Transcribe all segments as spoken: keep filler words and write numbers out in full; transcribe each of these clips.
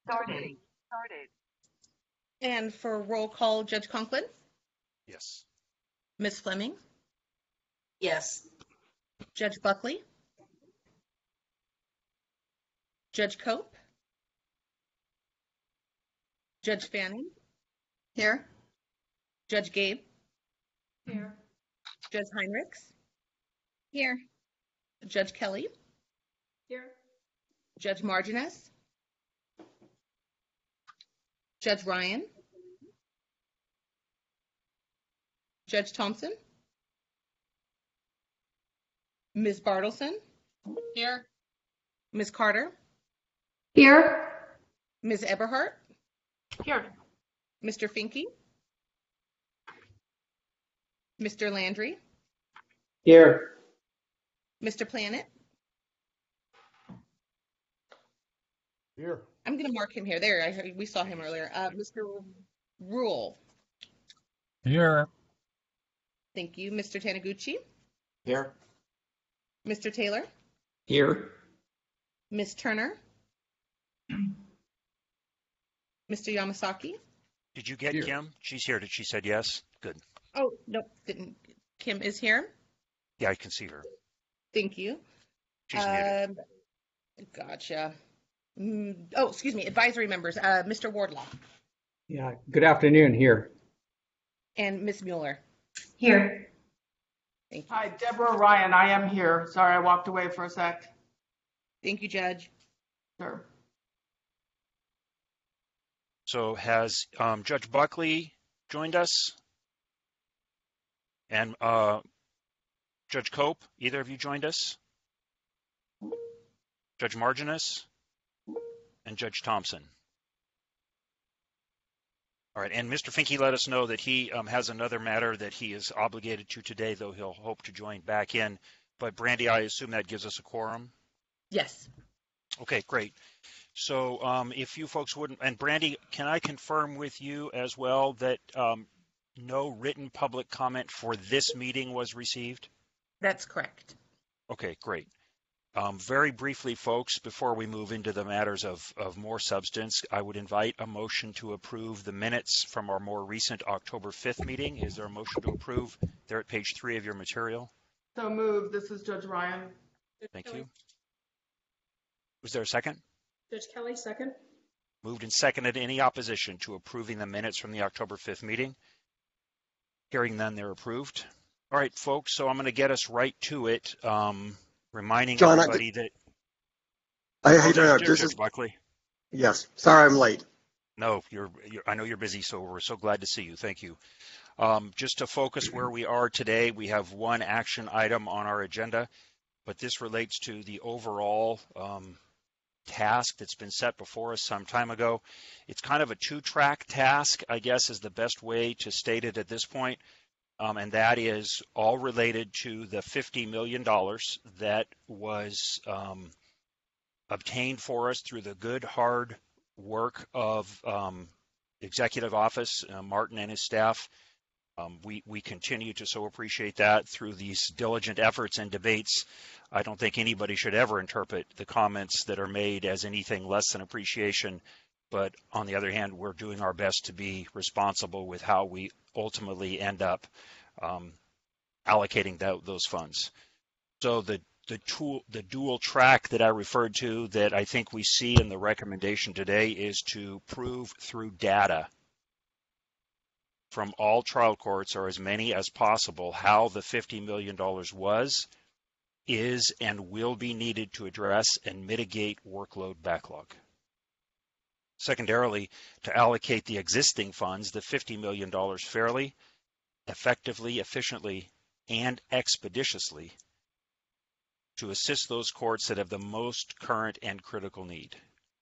Started. Started. And for roll call, Judge Conklin, Yes. Miz Fleming, Yes. Judge Buckley, Judge Cope, Judge Fanning, Here. Judge Gabe, Here. Judge Heinrichs, Here. Judge Kelly, Here. Judge Martinez, Judge Ryan, Judge Thompson, Miz Bartleson, Here. Miz Carter, Here. Miz Eberhardt, Here. Mister Finke, Mister Landry, Here. Mister Planet. Here. I'm going to mark him here. There, I, we saw him earlier. Uh, Mister Rule. Here. Thank you. Mister Taniguchi, Here. Mister Taylor, Here. Miz Turner, Mister Yamasaki. Did you get Here. Kim? She's here. Did she said yes? Good. Oh, nope, didn't. Kim is here. Yeah, I can see her. Thank you. She's muted. Um, gotcha. Mm, oh, excuse me. Advisory members, uh, Mister Wardlaw Yeah. Good afternoon. Here. and Miz Mueller. Here. Thank you. Hi, Deborah Ryan. I am here. Sorry, I walked away for a sec. Thank you, Judge. Sure. So has um, Judge Buckley joined us? And uh, Judge Cope, either of you joined us? Judge Martinez and Judge Thompson. All right, and Mister Finke let us know that he um, has another matter that he is obligated to today, though he'll hope to join back in. But Brandy, I assume that gives us a quorum? Yes. Okay, great. So um, if you folks wouldn't, and Brandy, can I confirm with you as well that um, no written public comment for this meeting was received? That's correct. Okay, great. Um, very briefly, folks, before we move into the matters of, of more substance, I would invite a motion to approve the minutes from our more recent October fifth meeting. Is there a motion to approve? They're at page three of your material. So moved. This is Judge Ryan. Thank you. Was there a second? Judge Kelly, second. Moved and seconded. Any opposition to approving the minutes from the October fifth meeting? Hearing none, they're approved. All right, folks, so I'm going to get us right to it, um, reminding John, everybody I, that... I Oh, hate to Judge, interrupt. Judge This is, Buckley. yes, sorry I'm late. No, you're, you're, I know you're busy, so we're so glad to see you. Thank you. Um, just to focus where we are today, we have one action item on our agenda, but this relates to the overall um, task that's been set before us some time ago. It's kind of a two-track task, I guess, is the best way to state it at this point, um, and that is all related to the fifty million dollars that was um, obtained for us through the good, hard work of um, Executive Office, uh, Martin and his staff. Um, we, we continue to so appreciate that through these diligent efforts and debates. I don't think anybody should ever interpret the comments that are made as anything less than appreciation. But on the other hand, we're doing our best to be responsible with how we ultimately end up um, allocating that, those funds. So the the tool, the dual track that I referred to that I think we see in the recommendation today is to prove through data from all trial courts, or as many as possible, how the fifty million dollars was, is, and will be needed to address and mitigate workload backlog. Secondarily, to allocate the existing funds, the fifty million dollars, fairly, effectively, efficiently, and expeditiously to assist those courts that have the most current and critical need.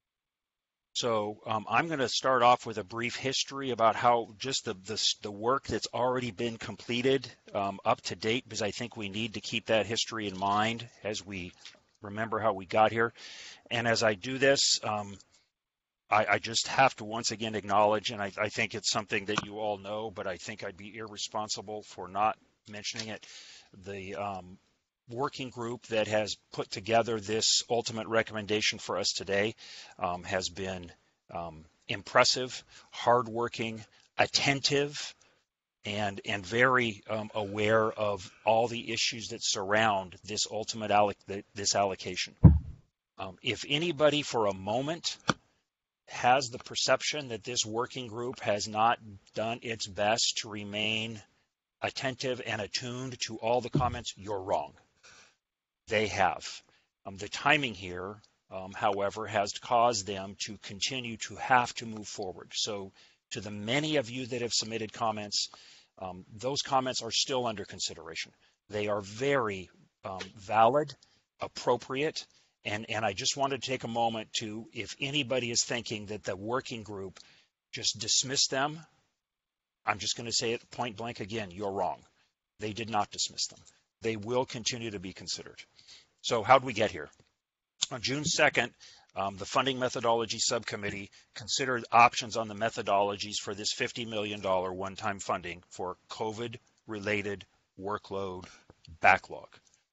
So um, I'm going to start off with a brief history about how just the, the, the work that's already been completed um, up to date, because I think we need to keep that history in mind as we remember how we got here. And as I do this, um, I, I just have to once again acknowledge, and I, I think it's something that you all know, but I think I'd be irresponsible for not mentioning it, the um, working group that has put together this ultimate recommendation for us today um, has been um, impressive, hardworking, attentive, and and very um, aware of all the issues that surround this ultimate alloc- this allocation. Um, if anybody for a moment has the perception that this working group has not done its best to remain attentive and attuned to all the comments, you're wrong. They have. Um, the timing here, um, however, has caused them to continue to have to move forward. So to the many of you that have submitted comments, um, those comments are still under consideration. They are very um, valid, appropriate, and, and I just wanted to take a moment to, if anybody is thinking that the working group just dismissed them, I'm just going to say it point blank again, you're wrong. They did not dismiss them. They will continue to be considered. So how did we get here? On June second, um, the Funding Methodology Subcommittee considered options on the methodologies for this fifty million dollars one-time funding for COVID-related workload backlog.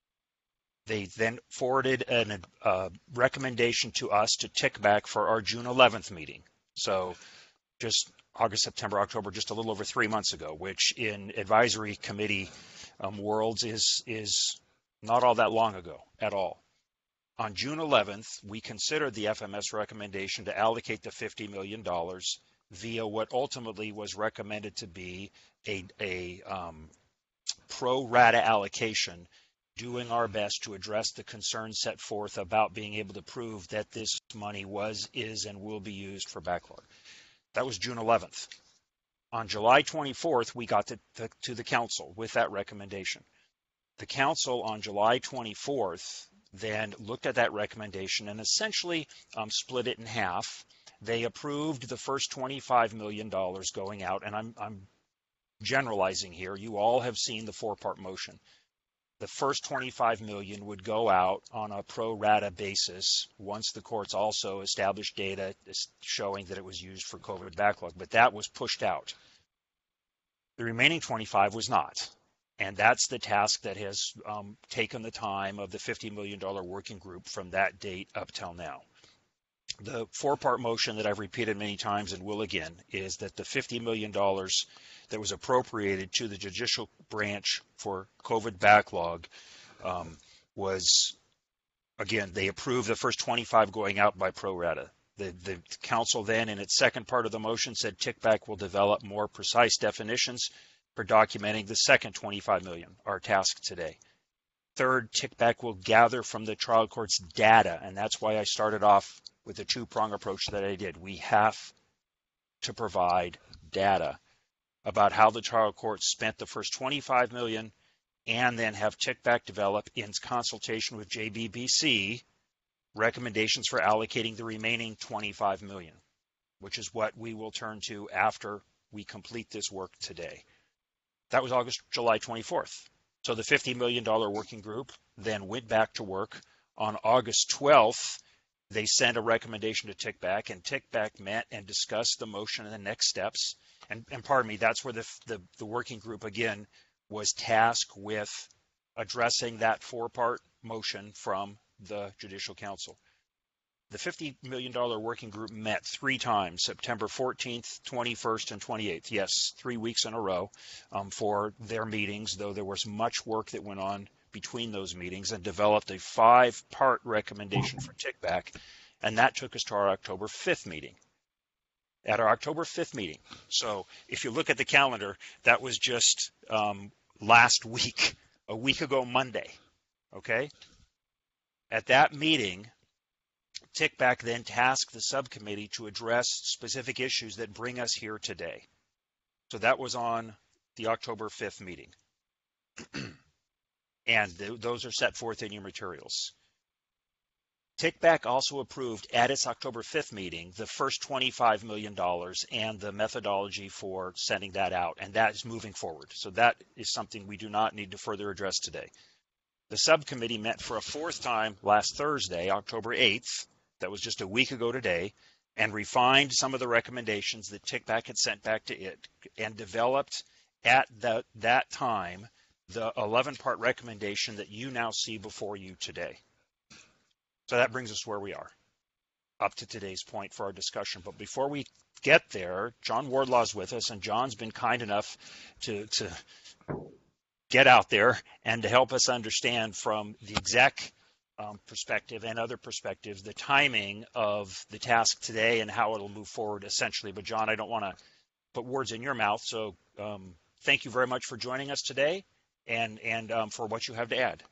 They then forwarded a uh, recommendation to us to tick back for our June eleventh meeting. So just August, September, October, just a little over three months ago, which in advisory committee um, worlds is is not all that long ago at all. On June eleventh, we considered the F M S recommendation to allocate the fifty million dollars via what ultimately was recommended to be a, a um, pro rata allocation, doing our best to address the concerns set forth about being able to prove that this money was, is, and will be used for backlog. That was June eleventh. On July twenty-fourth, we got to, to, to the council with that recommendation. The council on July twenty-fourth then looked at that recommendation and essentially um, split it in half. They approved the first twenty-five million dollars going out, and I'm, I'm generalizing here. You all have seen the four-part motion. The first twenty-five million dollars would go out on a pro rata basis once the courts also established data showing that it was used for COVID backlog, but that was pushed out. The remaining twenty-five was not. And that's the task that has um, taken the time of the fifty million dollars working group from that date up till now. The four-part motion that I've repeated many times and will again is that the fifty million dollars that was appropriated to the judicial branch for COVID backlog um, was, again, they approved the first twenty-five going out by pro rata. The, the council then, in its second part of the motion, said TICBAC will develop more precise definitions for documenting the second twenty-five million dollars, our task today. Third, TICBAC will gather from the trial court's data, and that's why I started off with the two-prong approach that I did. We have to provide data about how the trial court spent the first twenty-five million dollars and then have TICBAC develop, in consultation with J B B C, recommendations for allocating the remaining twenty-five million dollars, which is what we will turn to after we complete this work today. That was August, July twenty-fourth. So the fifty million dollars working group then went back to work. On August twelfth, they sent a recommendation to TICBAC, and TICBAC met and discussed the motion and the next steps. And, and pardon me, that's where the, the, the working group, again, was tasked with addressing that four-part motion from the Judicial Council. The fifty million dollars working group met three times, September fourteenth, twenty-first, and twenty-eighth. Yes, three weeks in a row um, for their meetings, though there was much work that went on between those meetings, and developed a five-part recommendation for TICBAC, and that took us to our October fifth meeting. At our October fifth meeting, so if you look at the calendar, that was just um, last week, a week ago Monday, okay? At that meeting, TICBAC then tasked the subcommittee to address specific issues that bring us here today. So that was on the October fifth meeting. And th- those are set forth in your materials. TICBAC also approved at its October fifth meeting the first twenty-five million dollars and the methodology for sending that out, and that is moving forward. So that is something we do not need to further address today. The subcommittee met for a fourth time last Thursday, October eighth, that was just a week ago today, and refined some of the recommendations that TICBAC had sent back to it, and developed at the, that time the eleven-part recommendation that you now see before you today. So that brings us where we are. up to today's point for our discussion. But before we get there, John Wardlaw is with us, and John's been kind enough to to get out there and to help us understand from the exec um, perspective and other perspectives the timing of the task today and how it'll move forward essentially. But John, I don't want to put words in your mouth, so um, thank you very much for joining us today and, and um, for what you have to add.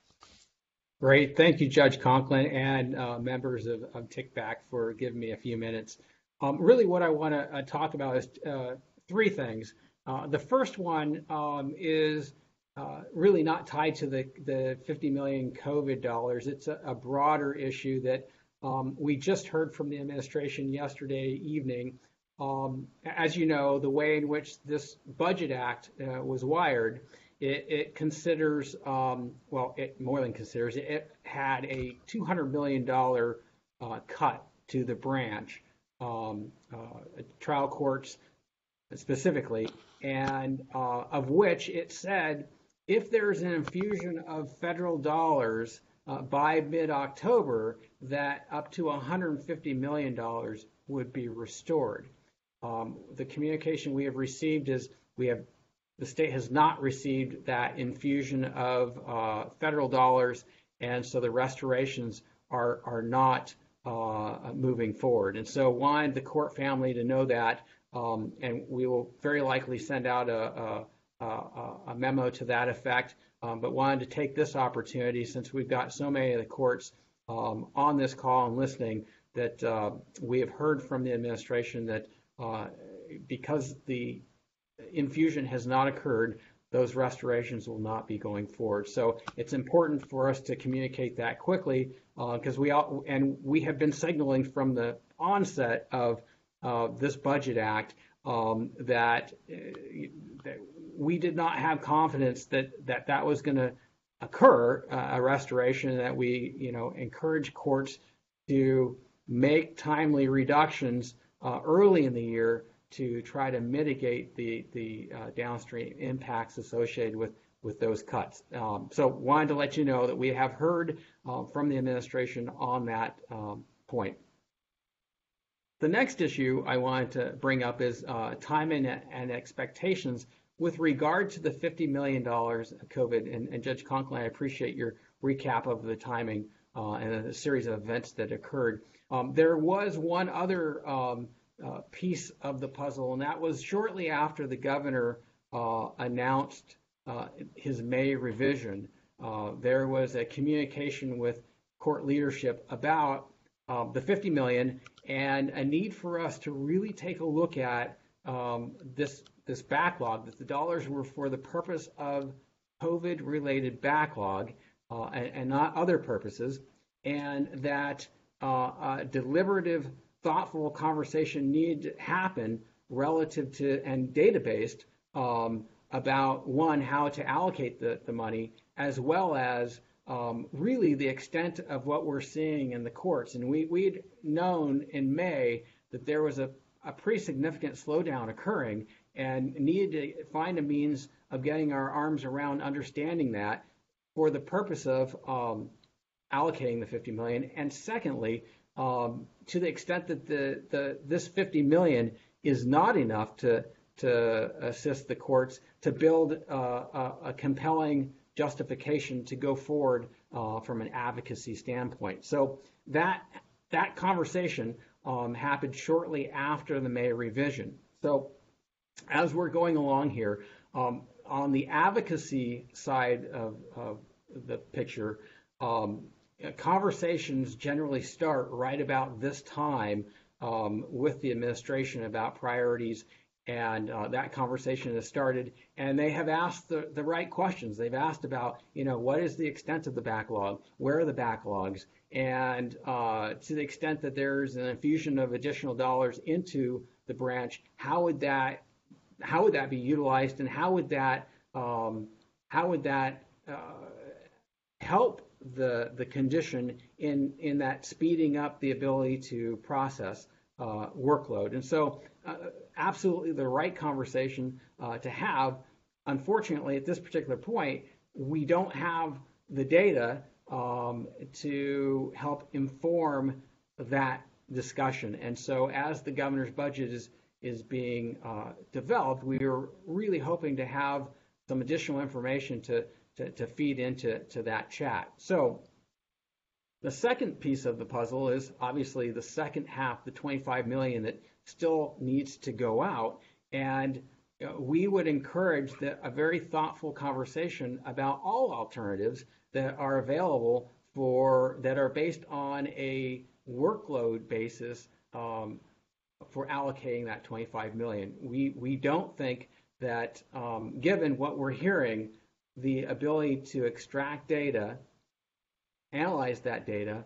Great. Thank you, Judge Conklin, and uh, members of, of TICBAC for giving me a few minutes. Um, really what I want to uh, talk about is uh, three things. Uh, the first one um, is uh, really not tied to the, the fifty million COVID dollars. It's a, a broader issue that um, we just heard from the administration yesterday evening. Um, as you know, the way in which this Budget Act uh, was wired, it, it considers, um, well, it more than considers, it, it had a two hundred million dollars uh, cut to the branch, um, uh, trial courts specifically, and uh, of which it said if there's an infusion of federal dollars uh, by mid-October, that up to one hundred fifty million dollars would be restored. Um, the communication we have received is we have the state has not received that infusion of uh, federal dollars, and so the restorations are are not uh, moving forward. And so wanted the court family to know that, um, and we will very likely send out a, a, a, a memo to that effect. Um, but wanted to take this opportunity, since we've got so many of the courts um, on this call and listening, that uh, we have heard from the administration that uh, because the infusion has not occurred, those restorations will not be going forward. So it's important for us to communicate that quickly, because uh, we all, and we have been signaling from the onset of uh, this Budget Act um, that, uh, that we did not have confidence that that, that was going to occur, uh, a restoration, that we, you know, encourage courts to make timely reductions uh, early in the year to try to mitigate the the uh, downstream impacts associated with with those cuts. Um, so wanted to let you know that we have heard uh, from the administration on that um, point. The next issue I wanted to bring up is uh, timing and expectations with regard to the fifty million dollars COVID. And, and Judge Conklin, I appreciate your recap of the timing uh, and the series of events that occurred. Um, there was one other um, Uh, piece of the puzzle, and that was shortly after the governor uh, announced uh, his May revision. Uh, there was a communication with court leadership about uh, the fifty million and a need for us to really take a look at um, this this backlog, that the dollars were for the purpose of COVID-related backlog uh, and, and not other purposes, and that uh, uh, deliberative thoughtful conversation needed to happen relative to and data-based um, about, one, how to allocate the, the money, as well as um, really the extent of what we're seeing in the courts. And we, we'd known in May that there was a, a pretty significant slowdown occurring and needed to find a means of getting our arms around understanding that for the purpose of um, allocating the fifty million dollars. And secondly, Um, to the extent that the, the this fifty million dollars is not enough to to assist the courts to build uh, a, a compelling justification to go forward uh, from an advocacy standpoint. So that that conversation um, happened shortly after the May revision. So as we're going along here, um, on the advocacy side of, of the picture, um, conversations generally start right about this time um, with the administration about priorities, and uh, that conversation has started, and they have asked the, the right questions. They've asked about, you know, what is the extent of the backlog? Where are the backlogs? And uh, to the extent that there's an infusion of additional dollars into the branch, how would that how would that be utilized, and how would that um, how would that uh, help the the condition in in that speeding up the ability to process uh, workload? And so uh, absolutely the right conversation uh, to have. Unfortunately, at this particular point, we don't have the data um, to help inform that discussion. And so as the governor's budget is is being uh, developed, we are really hoping to have some additional information to, to, to feed into to that chat. So the second piece of the puzzle is obviously the second half, the twenty-five million that still needs to go out. And you know, we would encourage the, a very thoughtful conversation about all alternatives that are available for that are based on a workload basis um, for allocating that twenty-five million. We we don't think that um, given what we're hearing, the ability to extract data, analyze that data,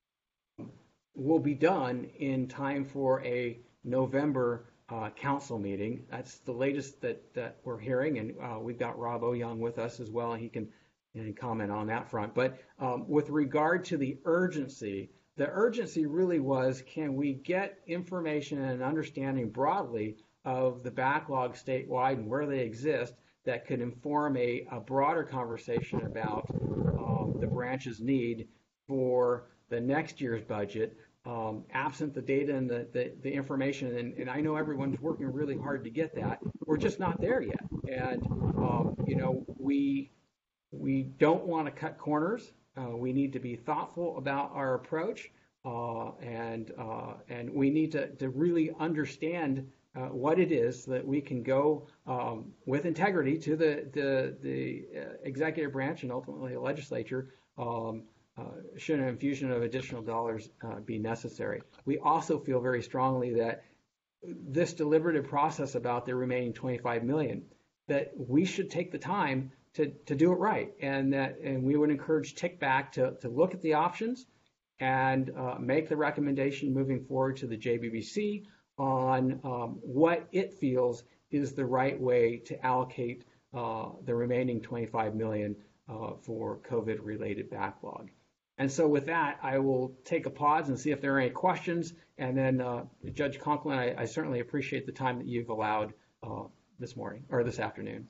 will be done in time for a November uh, council meeting. That's the latest that, that we're hearing, and uh, we've got Rob Oyoung with us as well, and he can, he can comment on that front. But um, with regard to the urgency, the urgency really was, can we get information and an understanding broadly of the backlog statewide and where they exist that could inform a, a broader conversation about um, the branch's need for the next year's budget, um, absent the data and the, the, the information. And, and I know everyone's working really hard to get that. We're just not there yet. And, um, you know, we, we don't want to cut corners. Uh, we need to be thoughtful about our approach, uh, and uh, and we need to, to really understand uh, what it is so that we can go um, with integrity to the the, the uh, executive branch and ultimately the legislature um, uh, should an infusion of additional dollars uh, be necessary. We also feel very strongly that this deliberative process about the remaining twenty-five million, that we should take the time to, to do it right, and that and we would encourage TICBAC to, to look at the options and uh, make the recommendation moving forward to the J B B C on um, what it feels is the right way to allocate uh, the remaining twenty-five million uh, for COVID-related backlog. And so with that, I will take a pause and see if there are any questions, and then uh, Judge Conklin, I, I certainly appreciate the time that you've allowed uh, this morning or this afternoon.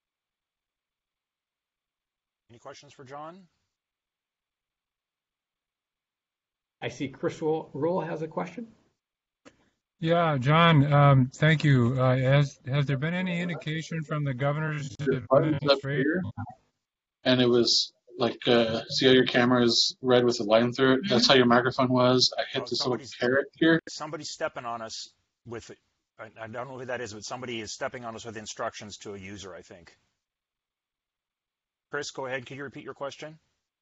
Any questions for John? I see Chris Rule has a question. Yeah, John, um, thank you. Uh, has has there been any indication from the governor's administration? And it was like, uh, see how your camera is red with a line through it? That's how your microphone was. I hit Oh, this little somebody's- carrot here. Somebody's stepping on us with, I, I don't know who that is, but somebody is stepping on us with instructions to a user, I think. Chris, go ahead. Can you repeat your question?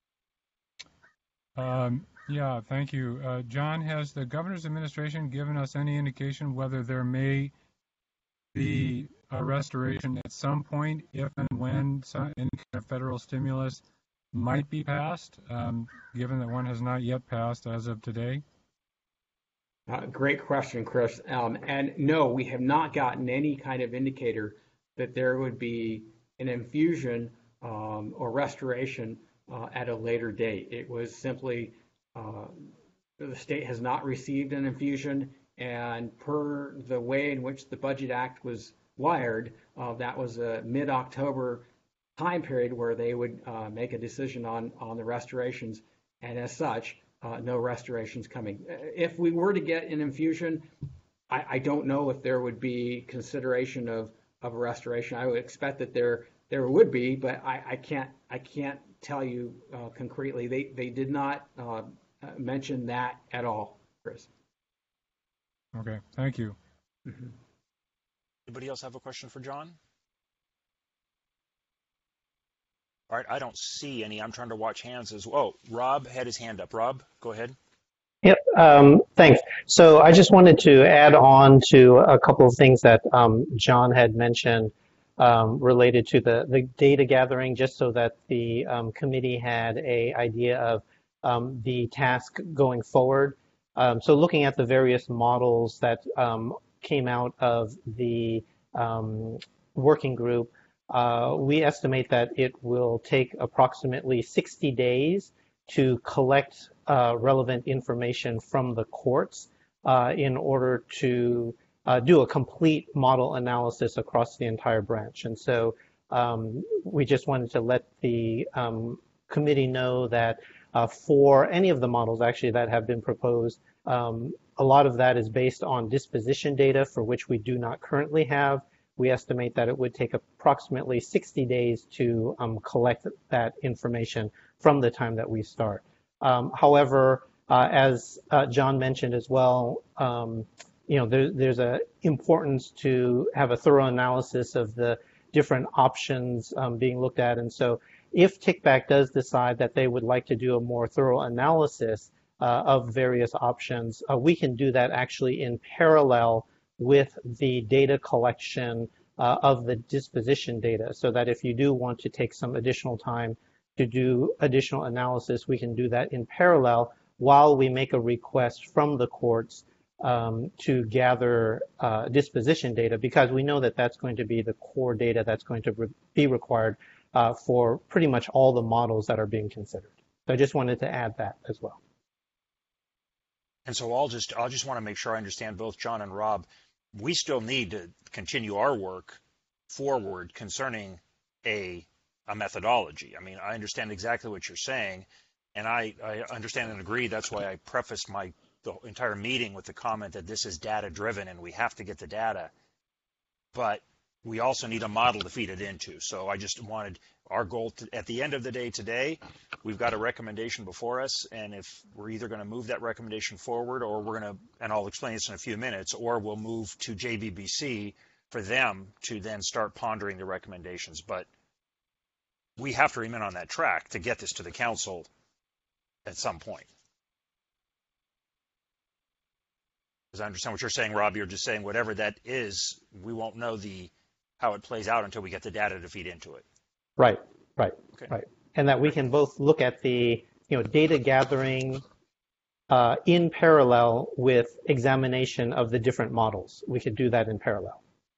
Um, yeah, thank you. Uh, John, has the governor's administration given us any indication whether there may be a restoration at some point, if and when some, any kind of federal stimulus might be passed, um, given that one has not yet passed as of today? Uh, great question, Chris. Um, and no, we have not gotten any kind of indicator that there would be an infusion um, or restoration uh, at a later date. It was simply uh, the state has not received an infusion, and per the way in which the Budget Act was wired, uh, that was a mid-October time period where they would uh, make a decision on, on the restorations, and as such, uh, no restorations coming. If we were to get an infusion, I, I don't know if there would be consideration of, of a restoration. I would expect that there there would be, but I, I can't I can't tell you uh, concretely. They they did not uh, mention that at all, Chris. Okay, thank you. Mm-hmm. Anybody else have a question for John? All right, I don't see any. I'm trying to watch hands as well. Oh, Rob had his hand up. Rob, go ahead. Yep, um, thanks. So I just wanted to add on to a couple of things that um, John had mentioned um, related to the, the data gathering, just so that the um, committee had a idea of um, the task going forward. Um, so looking at the various models that um, came out of the um, working group, uh, we estimate that it will take approximately sixty days to collect uh, relevant information from the courts uh, in order to uh, do a complete model analysis across the entire branch. And so um, we just wanted to let the um, committee know that uh, for any of the models actually that have been proposed, Um, a lot of that is based on disposition data for which we do not currently have. We estimate that it would take approximately sixty days to um, collect that information from the time that we start. Um, however, uh, as uh, John mentioned as well, um, you know, there, there's a importance to have a thorough analysis of the different options um, being looked at. And so if TICBAC does decide that they would like to do a more thorough analysis uh, of various options, uh, we can do that actually in parallel with the data collection uh, of the disposition data, so that if you do want to take some additional time to do additional analysis, we can do that in parallel while we make a request from the courts um, to gather uh, disposition data, because we know that that's going to be the core data that's going to re be required uh, for pretty much all the models that are being considered. So I just wanted to add that as well. And so I'll just I'll just want to make sure I understand both John and Rob. We still need to continue our work forward concerning a a methodology. I mean, I understand exactly what you're saying, and I, I understand and agree. That's why I prefaced my the entire meeting with the comment that this is data driven and we have to get the data. But we also need a model to feed it into. So I just wanted our goal to, at the end of the day today, we've got a recommendation before us, and if we're either going to move that recommendation forward, or we're going to, and I'll explain this in a few minutes, or we'll move to J B B C for them to then start pondering the recommendations. But we have to remain on that track to get this to the council at some point. Because I understand what you're saying, Rob. You're just saying whatever that is, we won't know the how it plays out until we get the data to feed into it. Right, right, okay. right. And that we can both look at the you know data gathering uh, in parallel with examination of the different models. We could do that in parallel.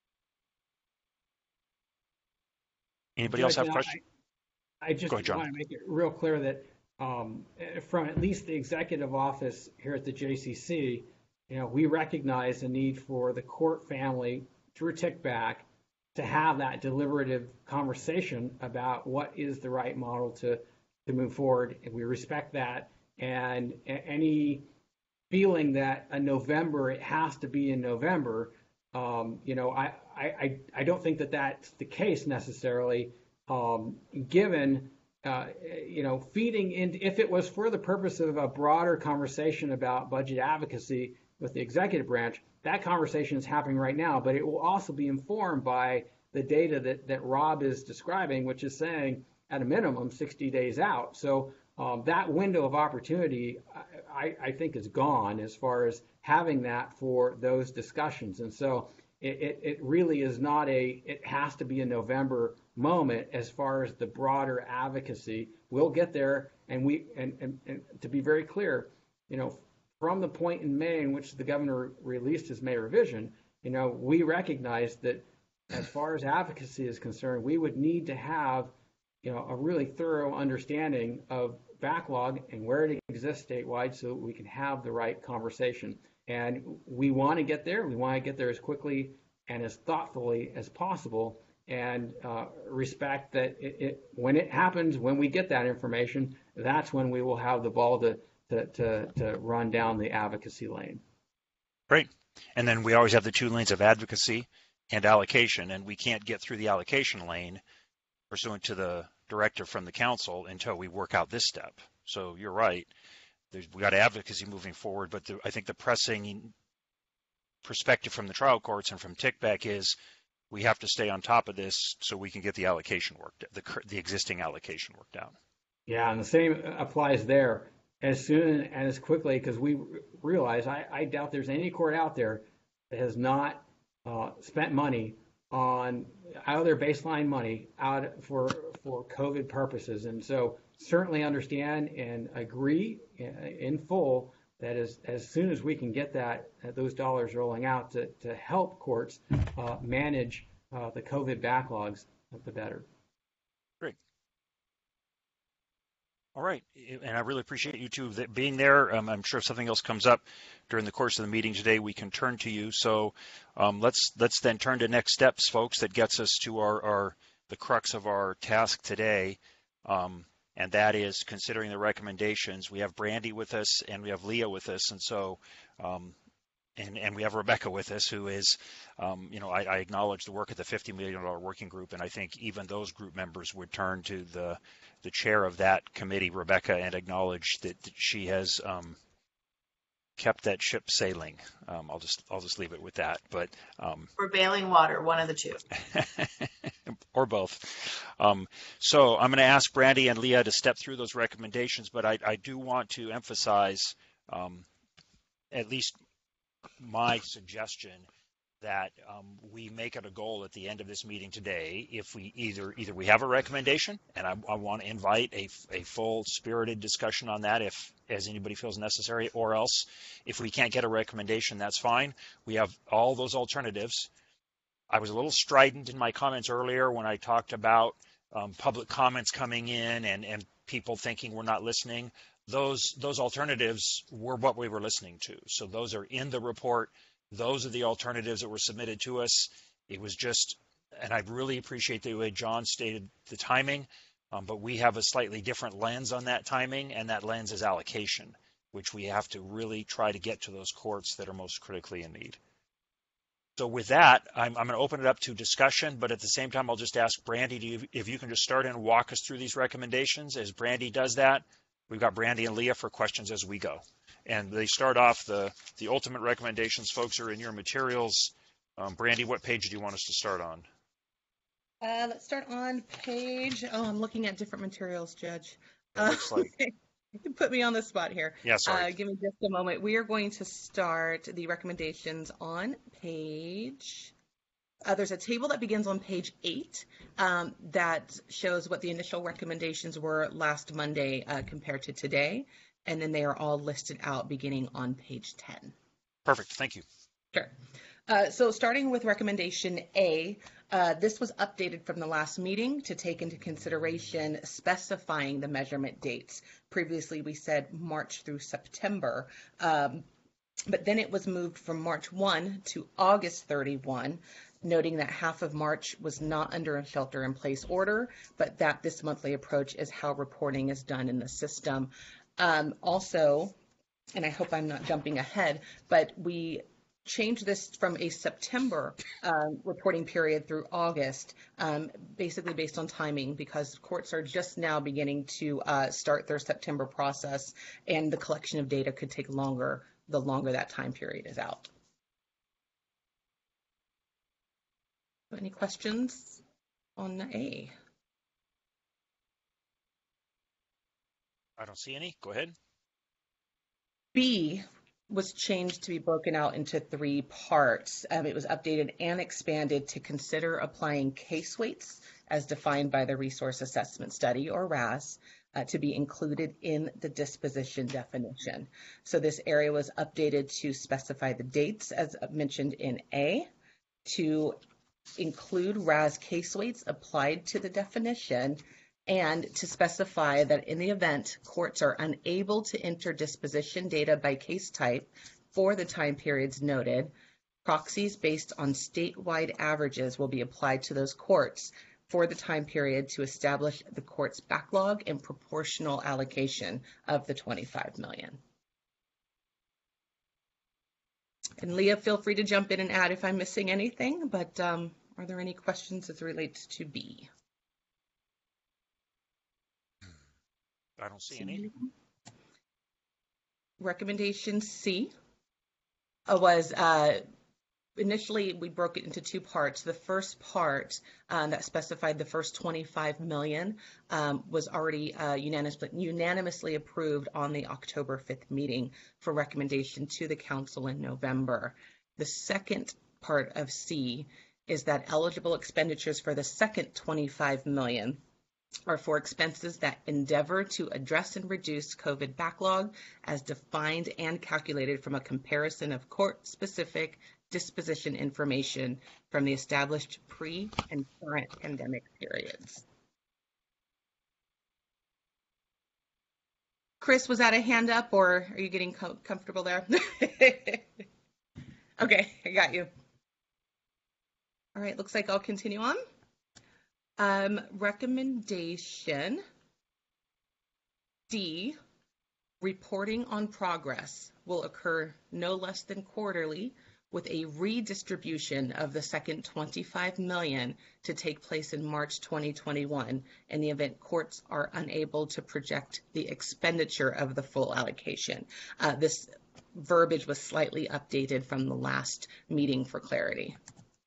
Anybody else have a question? I, I just ahead, want to make it real clear that um, from at least the executive office here at the J C C, you know, we recognize the need for the court family through TICBAC to have that deliberative conversation about what is the right model to, to move forward. And we respect that. And any feeling that a November, it has to be in November, um, you know, I, I, I don't think that that's the case necessarily, um, given, uh, you know, feeding in, if it was for the purpose of a broader conversation about budget advocacy with the executive branch, that conversation is happening right now, but it will also be informed by the data that, that Rob is describing, which is saying at a minimum sixty days out. So um, that window of opportunity, I, I think, is gone as far as having that for those discussions. And so it, it, it really is not a, it has to be a November moment as far as the broader advocacy. We'll get there, and we, and, and, and to be very clear, you know, from the point in May in which the governor released his May revision, you know, we recognize that as far as advocacy is concerned, we would need to have, you know, a really thorough understanding of backlog and where it exists statewide so we can have the right conversation. And we want to get there. We want to get there as quickly and as thoughtfully as possible, and uh, respect that it, it, when it happens, when we get that information, that's when we will have the ball to To, to, to run down the advocacy lane. Great. And then we always have the two lanes of advocacy and allocation, and we can't get through the allocation lane pursuant to the directive from the council until we work out this step. So you're right. There's, we got advocacy moving forward, but the, I think the pressing perspective from the trial courts and from TICBAC is we have to stay on top of this so we can get the allocation worked, the, the existing allocation worked out. Yeah, and the same applies there. As soon and as quickly, because we realize I, I doubt there's any court out there that has not uh, spent money on out of their baseline money out for for COVID purposes, and so certainly understand and agree in full that as as soon as we can get that those dollars rolling out to to help courts uh, manage uh, the COVID backlogs, the better. Great. All right, and I really appreciate you two being there. Um, I'm sure if something else comes up during the course of the meeting today, we can turn to you. So um, let's let's then turn to next steps, folks. That gets us to our, our the crux of our task today. Um, and that is considering the recommendations. We have Brandy with us, and we have Leah with us, and so, um, and and we have Rebecca with us, who is, um, you know, I, I acknowledge the work of the fifty million dollars working group, and I think even those group members would turn to the the chair of that committee, Rebecca, and acknowledge that, that she has um, kept that ship sailing. Um, I'll just I'll just leave it with that. But um, Or bailing water, one of the two. or both. Um, so I'm going to ask Brandy and Leah to step through those recommendations, but I, I do want to emphasize um, at least my suggestion that um, we make it a goal at the end of this meeting today, if we either either we have a recommendation, and I, I want to invite a, a full spirited discussion on that if as anybody feels necessary, or else if we can't get a recommendation, that's fine. We have all those alternatives. I was a little strident in my comments earlier when I talked about um, public comments coming in and, and people thinking we're not listening. Those those alternatives were what we were listening to. So those are in the report. Those are the alternatives that were submitted to us. It was just, and I really appreciate the way John stated the timing, um, but we have a slightly different lens on that timing, and that lens is allocation, which we have to really try to get to those courts that are most critically in need. So with that, I'm, I'm going to open it up to discussion, but at the same time, I'll just ask Brandy to, if you can just start and walk us through these recommendations. As Brandy does that, we've got Brandy and Leah for questions as we go. And they start off, the, the ultimate recommendations, folks, are in your materials. Um, Brandy, what page do you want us to start on? Uh, let's start on page, oh, I'm looking at different materials, Judge. It looks like. You can put me on the spot here. Yeah, sorry. Uh, give me just a moment. We are going to start the recommendations on page, uh, there's a table that begins on page eight um, that shows what the initial recommendations were last Monday uh, compared to today. And then they are all listed out beginning on page ten. Perfect. Thank you. Sure. Uh, so starting with recommendation A, uh, this was updated from the last meeting to take into consideration specifying the measurement dates. Previously, we said March through September, um, but then it was moved from March first to August thirty-first, noting that half of March was not under a shelter-in-place order, but that this monthly approach is how reporting is done in the system. Um, also, and I hope I'm not jumping ahead, but we changed this from a September um, reporting period through August, um, basically based on timing, because courts are just now beginning to uh, start their September process, and the collection of data could take longer the longer that time period is out. Any questions on A? I don't see any. Go ahead. B was changed to be broken out into three parts. Um, it was updated and expanded to consider applying case weights as defined by the Resource Assessment Study, or R A S, uh, to be included in the disposition definition. So this area was updated to specify the dates as mentioned in A, to include R A S case weights applied to the definition, and to specify that in the event courts are unable to enter disposition data by case type for the time periods noted, proxies based on statewide averages will be applied to those courts for the time period to establish the court's backlog and proportional allocation of the twenty-five million dollars. And Leah, feel free to jump in and add if I'm missing anything, but um, are there any questions as it relates to B? I don't see any. Recommendation C was uh, initially we broke it into two parts. The first part um, that specified the first twenty-five million um, was already uh, unanimously, unanimously approved on the October fifth meeting for recommendation to the council in November. The second part of C is that eligible expenditures for the second twenty-five million are for expenses that endeavor to address and reduce COVID backlog as defined and calculated from a comparison of court-specific disposition information from the established pre- and current pandemic periods. Chris, was that a hand up, or are you getting com- comfortable there? Okay, I got you. All right, looks like I'll continue on. Um, recommendation D, reporting on progress will occur no less than quarterly, with a redistribution of the second twenty-five million dollars to take place in March twenty twenty-one in the event courts are unable to project the expenditure of the full allocation. Uh, this verbiage was slightly updated from the last meeting for clarity.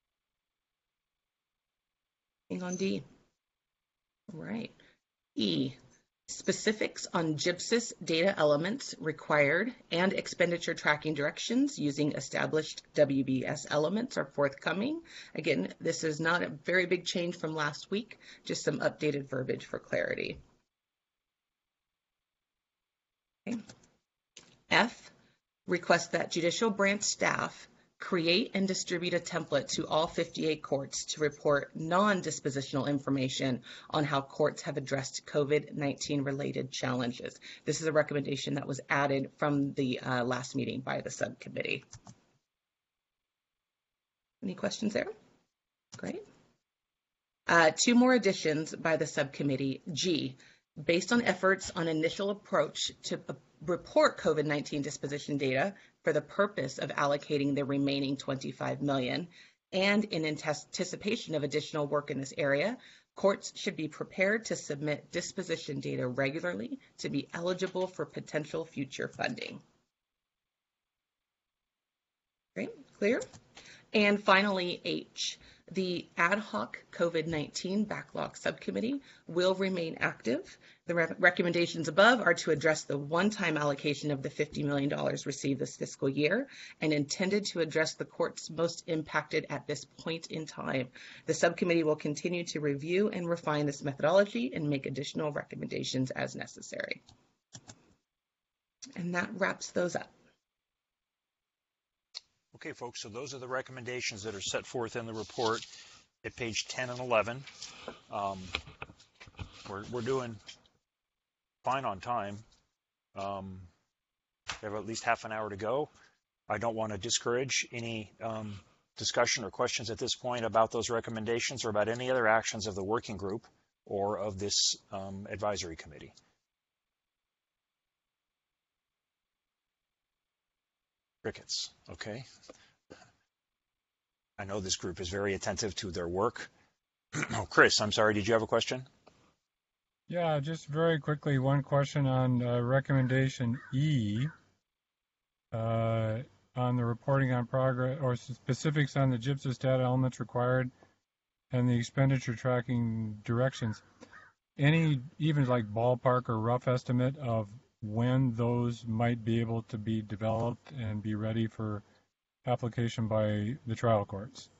Hang on D. All right. E, specifics on GIPSYS data elements required and expenditure tracking directions using established W B S elements are forthcoming. Again, this is not a very big change from last week, just some updated verbiage for clarity. Okay. F, request that judicial branch staff create and distribute a template to all fifty-eight courts to report non-dispositional information on how courts have addressed COVID nineteen related challenges. This is a recommendation that was added from the uh, last meeting by the subcommittee. Any questions there? Great. Uh, two more additions by the subcommittee. G, based on efforts on initial approach to report COVID nineteen disposition data for the purpose of allocating the remaining twenty-five million dollars, and in anticipation of additional work in this area, courts should be prepared to submit disposition data regularly to be eligible for potential future funding. Great, clear? And finally, H, the ad hoc COVID nineteen backlog subcommittee will remain active. The re recommendations above are to address the one-time allocation of the fifty million dollars received this fiscal year and intended to address the courts most impacted at this point in time. The subcommittee will continue to review and refine this methodology and make additional recommendations as necessary. And that wraps those up. Okay, folks, so those are the recommendations that are set forth in the report at page ten and eleven. Um, we're, we're doing fine on time. Um, we have at least half an hour to go. I don't want to discourage any um, discussion or questions at this point about those recommendations or about any other actions of the working group or of this um, advisory committee. Crickets, okay. I know this group is very attentive to their work. Oh, Chris, I'm sorry, did you have a question? Yeah, just very quickly, one question on uh, recommendation E, uh, on the reporting on progress or specifics on the GIPSYS data elements required and the expenditure tracking directions. Any even like ballpark or rough estimate of when those might be able to be developed and be ready for application by the trial courts?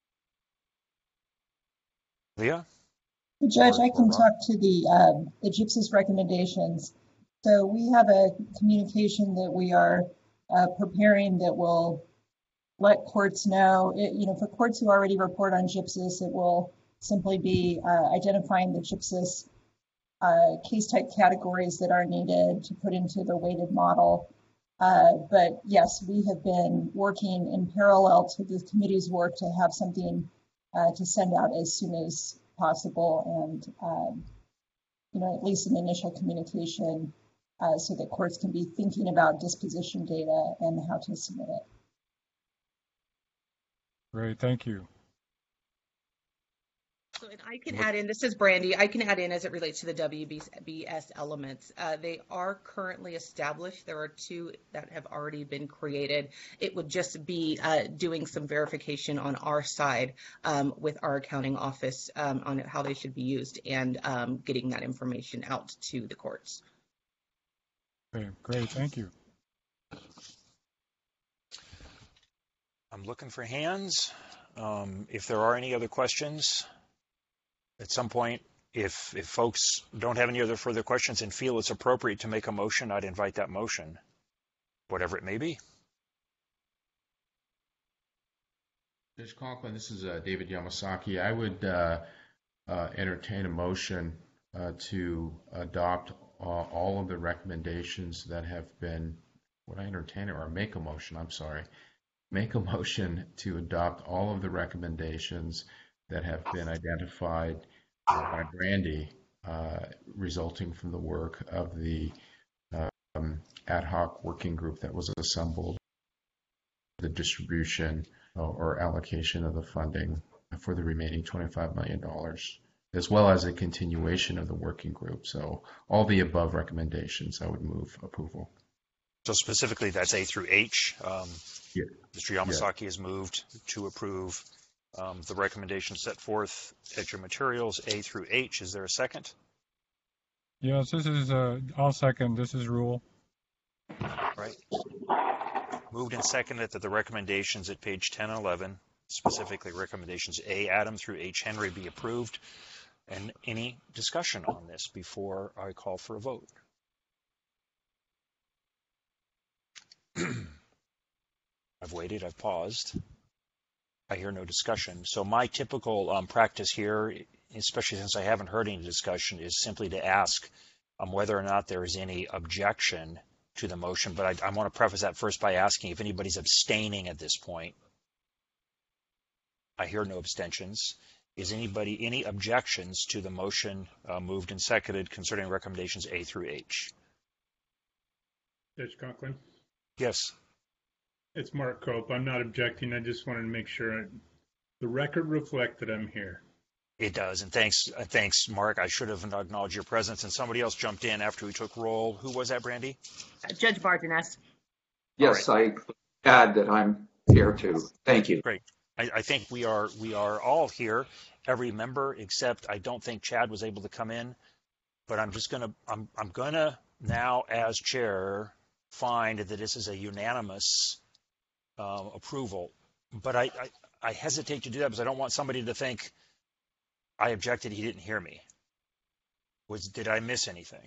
Leah? Judge, I can talk to the, um, the GIPSYS recommendations. So we have a communication that we are uh, preparing that will let courts know, it, you know, for courts who already report on GIPSYS, it will simply be uh, identifying the GIPSYS uh, case type categories that are needed to put into the weighted model. Uh, but yes, we have been working in parallel to the committee's work to have something uh, to send out as soon as possible, and um, you know, at least an initial communication uh, so that courts can be thinking about disposition data and how to submit it. Great, thank you. So, and I can add in, this is Brandy, I can add in as it relates to the W B S elements. Uh, they are currently established. There are two that have already been created. It would just be uh, doing some verification on our side um, with our accounting office um, on how they should be used and um, getting that information out to the courts. Okay, great, thank you. I'm looking for hands. Um, if there are any other questions, at some point, if if folks don't have any other further questions and feel it's appropriate to make a motion, I'd invite that motion, whatever it may be. Judge Conklin, this is uh, David Yamasaki. I would uh, uh, entertain a motion uh, to adopt uh, all of the recommendations that have been, would I entertain it or make a motion, I'm sorry, make a motion to adopt all of the recommendations that have been identified uh, by Brandy uh, resulting from the work of the um, ad hoc working group that was assembled, the distribution or allocation of the funding for the remaining twenty-five million dollars, as well as a continuation of the working group. So all the above recommendations, I would move approval. So specifically, that's A through H. Um, yeah. Mister Yamasaki yeah. has moved to approve um, the recommendations set forth at your materials, A through H. Is there a second? Yes, this is, uh, I'll second. This is Rule. Right. Moved and seconded that the recommendations at page ten and eleven, specifically recommendations A, Adam through H, Henry, be approved. And any discussion on this before I call for a vote? I've waited, I've paused. I hear no discussion. So my typical um, practice here, especially since I haven't heard any discussion, is simply to ask um, whether or not there is any objection to the motion. But I, I want to preface that first by asking if anybody's abstaining at this point. I hear no abstentions. Is anybody, any objections to the motion uh, moved and seconded concerning recommendations A through H? Judge Conklin? Yes. It's Mark Cope. I'm not objecting. I just wanted to make sure the record reflect that I'm here. It does, and thanks, uh, thanks, Mark. I should have acknowledged your presence, and somebody else jumped in after we took roll. Who was that, Brandy? Uh, Judge Martinez. Yes, right. I add that I'm here too. Thank you. Great. I, I think we are we are all here, every member, except I don't think Chad was able to come in. But I'm just gonna I'm I'm gonna now, as chair, find that this is a unanimous uh, approval. But I, I I hesitate to do that because I don't want somebody to think I objected, he didn't hear me. Was did I miss anything?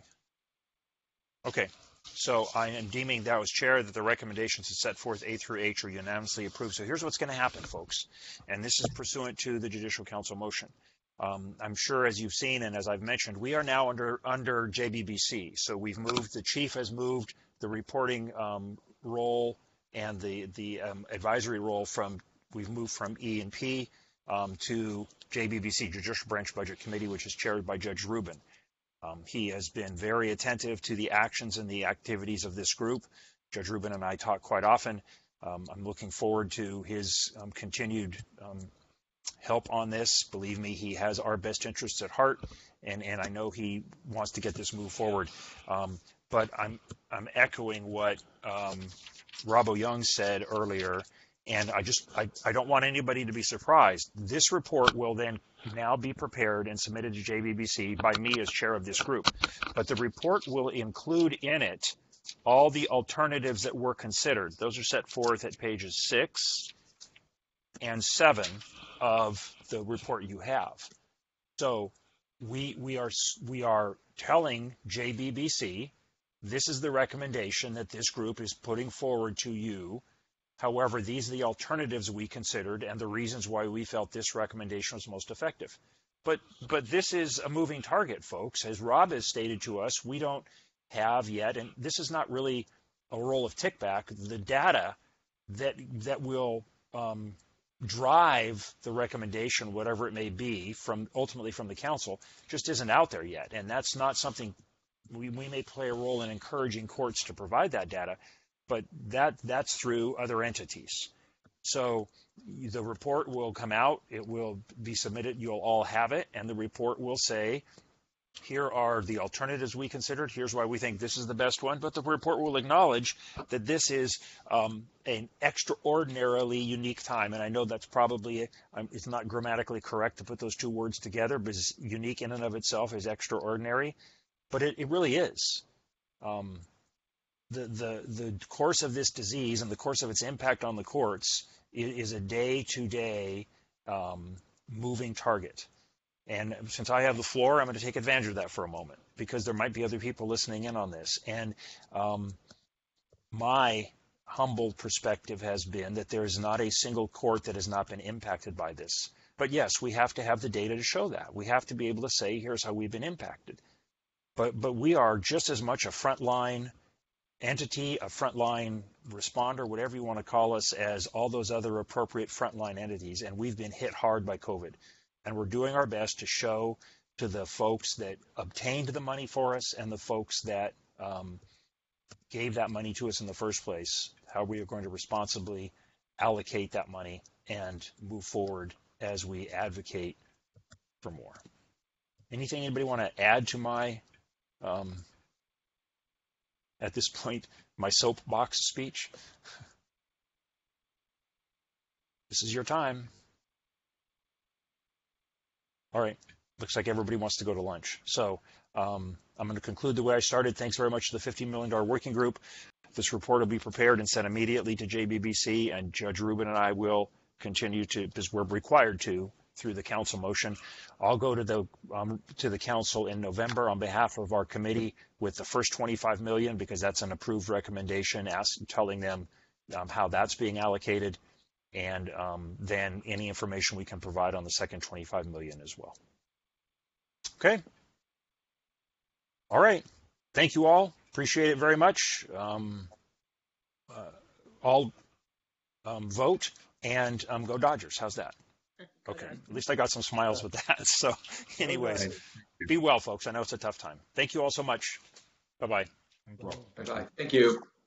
Okay, so I am deeming that as chair that the recommendations to set forth A through H are unanimously approved. So here's what's going to happen, folks, and this is pursuant to the Judicial Council motion. Um, I'm sure, as you've seen and as I've mentioned, we are now under under J B B C. So we've moved. The chief has moved the reporting um, role and the the um, advisory role from. We've moved from E and P um, to J B B C, Judicial Branch Budget Committee, which is chaired by Judge Rubin. Um, he has been very attentive to the actions and the activities of this group. Judge Rubin and I talk quite often. Um, I'm looking forward to his um, continued um, help on this. Believe me, he has our best interests at heart, and, and I know he wants to get this move forward. Um, but I'm I'm echoing what um, Robo Young said earlier. And I just, I, I don't want anybody to be surprised. This report will then now be prepared and submitted to J B B C by me as chair of this group. But the report will include in it all the alternatives that were considered. Those are set forth at pages six and seven of the report you have. So we, we are, we are telling J B B C, this is the recommendation that this group is putting forward to you. However, these are the alternatives we considered and the reasons why we felt this recommendation was most effective. But but this is a moving target, folks. As Rob has stated to us, we don't have yet, and this is not really a role of Tickback, the data that that will um, drive the recommendation, whatever it may be, from ultimately from the council, just isn't out there yet. And that's not something we, we may play a role in encouraging courts to provide that data. But that that's through other entities. So the report will come out. It will be submitted. You'll all have it. And the report will say, here are the alternatives we considered. Here's why we think this is the best one. But the report will acknowledge that this is um, an extraordinarily unique time. And I know that's probably, um, it's not grammatically correct to put those two words together, because unique in and of itself is extraordinary. But it, it really is. Um, The, the the course of this disease and the course of its impact on the courts is, is a day-to-day um, moving target. And since I have the floor, I'm going to take advantage of that for a moment, because there might be other people listening in on this. And um, my humble perspective has been that there is not a single court that has not been impacted by this. But yes, we have to have the data to show that. We have to be able to say, here's how we've been impacted. But but we are just as much a frontline entity, a frontline responder, whatever you want to call us, as all those other appropriate frontline entities. And we've been hit hard by COVID. And we're doing our best to show to the folks that obtained the money for us and the folks that um, gave that money to us in the first place, how we are going to responsibly allocate that money and move forward as we advocate for more. Anything anybody want to add to my, um, at this point, my soapbox speech? This is your time. All right. Looks like everybody wants to go to lunch. So um, I'm going to conclude the way I started. Thanks very much to the fifteen million dollars working group. This report will be prepared and sent immediately to J B B C, and Judge Rubin and I will continue to, because we're required to, through the council motion. I'll go to the um, to the council in November on behalf of our committee with the first twenty-five million dollars, because that's an approved recommendation, ask, telling them um, how that's being allocated, and um, then any information we can provide on the second twenty-five million dollars as well. Okay. All right. Thank you all. Appreciate it very much. Um, uh, all um, vote and um, go Dodgers. How's that? Okay. At least I got some smiles with that. So anyways, be well, folks. I know it's a tough time. Thank you all so much. Bye-bye. Bye-bye. Thank you.